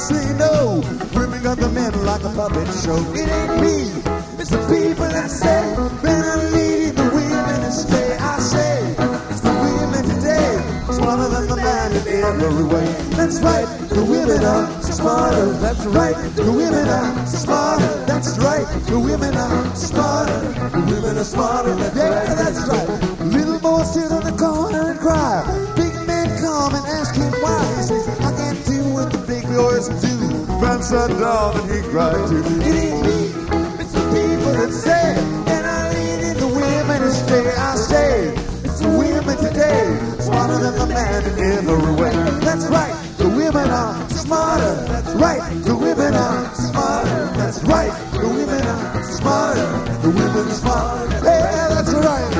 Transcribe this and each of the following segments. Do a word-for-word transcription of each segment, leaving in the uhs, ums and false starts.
say no. Women got the men like a puppet show. It ain't me, it's the people that say, better leave the women and stay. I say, it's the women today, smarter than the man in every way. That's right, the women are smarter. That's right, the women are smarter. That's right, the women are smarter. The women are smarter. That's yeah, right. That's right. Little boys sit on the corner and cry. Big men come and ask him why. He says, I can't do what the big boys do. Man sat down and he cried too. It ain't me, it's the people that say, and I lead in the women to stay. I say, it's the women today, smarter than the man in every way. That's right, the women are smarter. That's right, the women are smarter. That's right, the women are smarter. The women are smarter. Hey, that's right.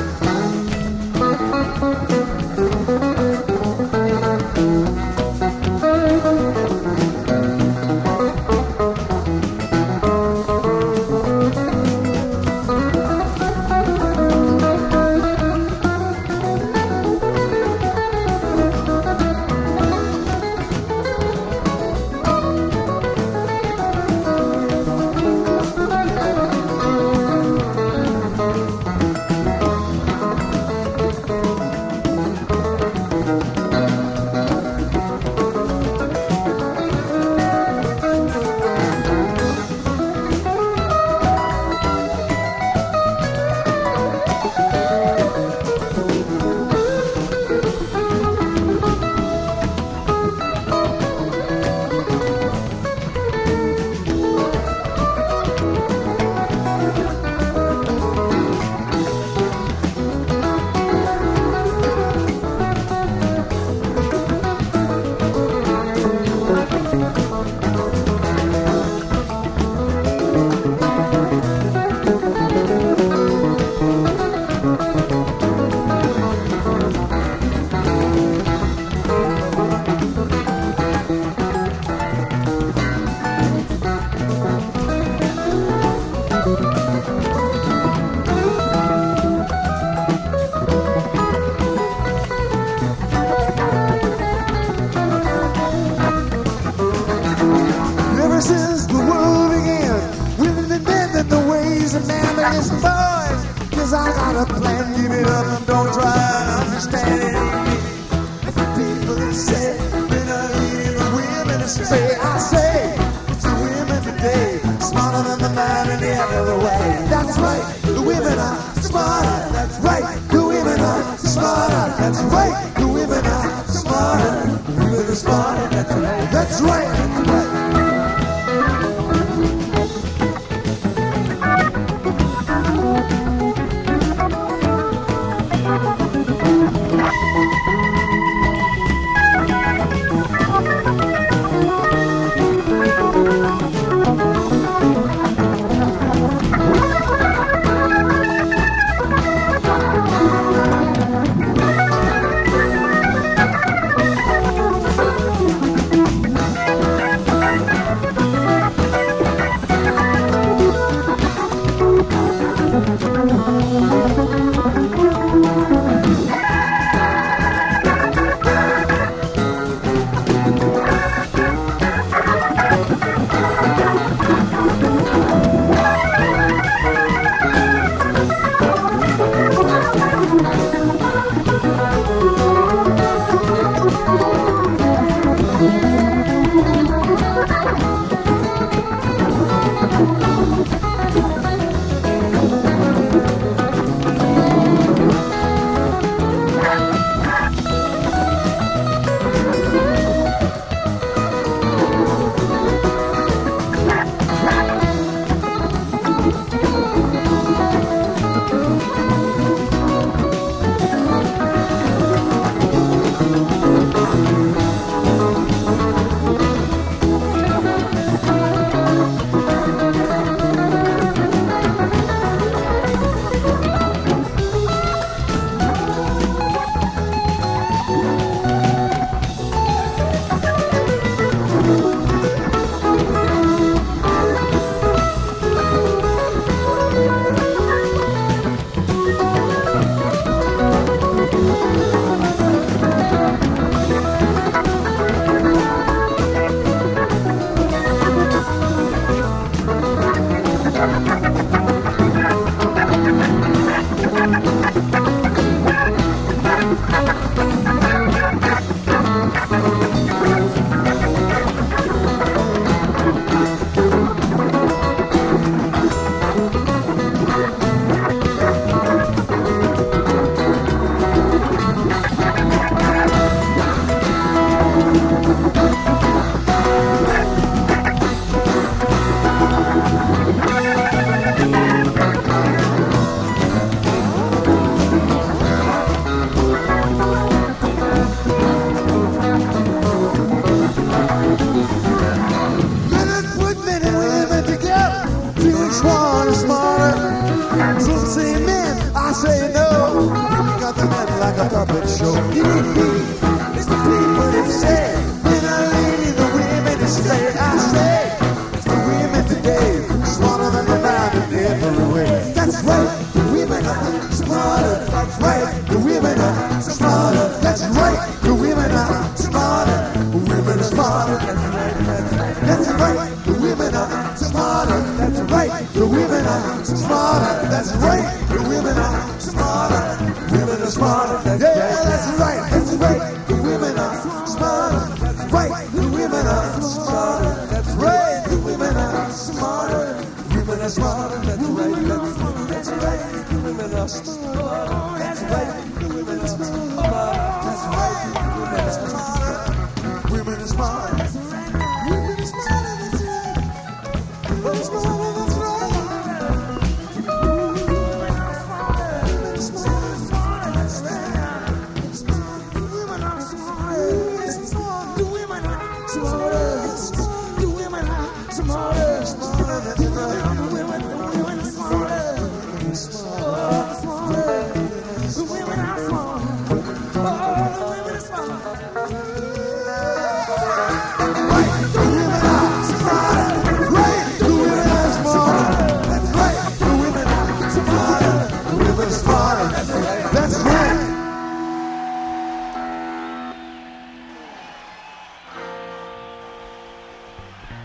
That's right, the women are smart.